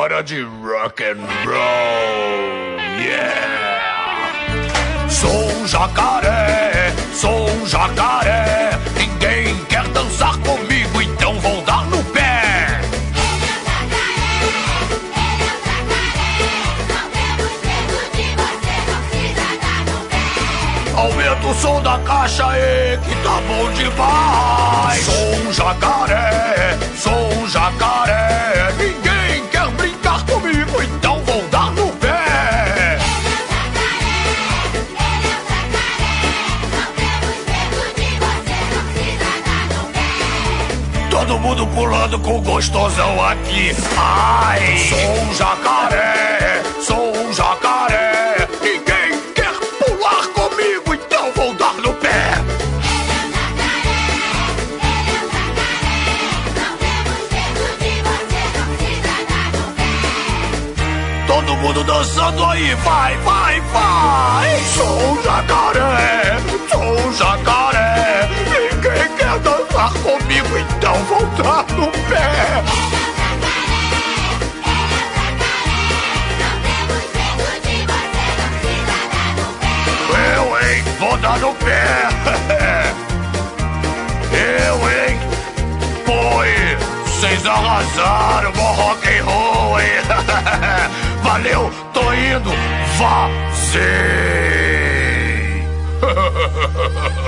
hora de rock and roll, yeah! Sou um jacaré, ninguém quer dançar comigo, então vou dar no pé! Aumenta o som da caixa aí, que tá bom demais. Sou um jacaré, ninguém quer brincar comigo, então vou dar no pé. Todo mundo pulando com o gostosão aqui. Ai, sou um jacaré, ninguém quer pular comigo, então vou dar no pé. Todo mundo dançando aí, vai! Sou um jacaré, ninguém quer dançar comigo, então vou dar no pé. Eu, hein, vou dar no pé. Eu, hein, foi, vocês arrasaram, bom rock and roll, hein. Valeu, tô indo, vazei.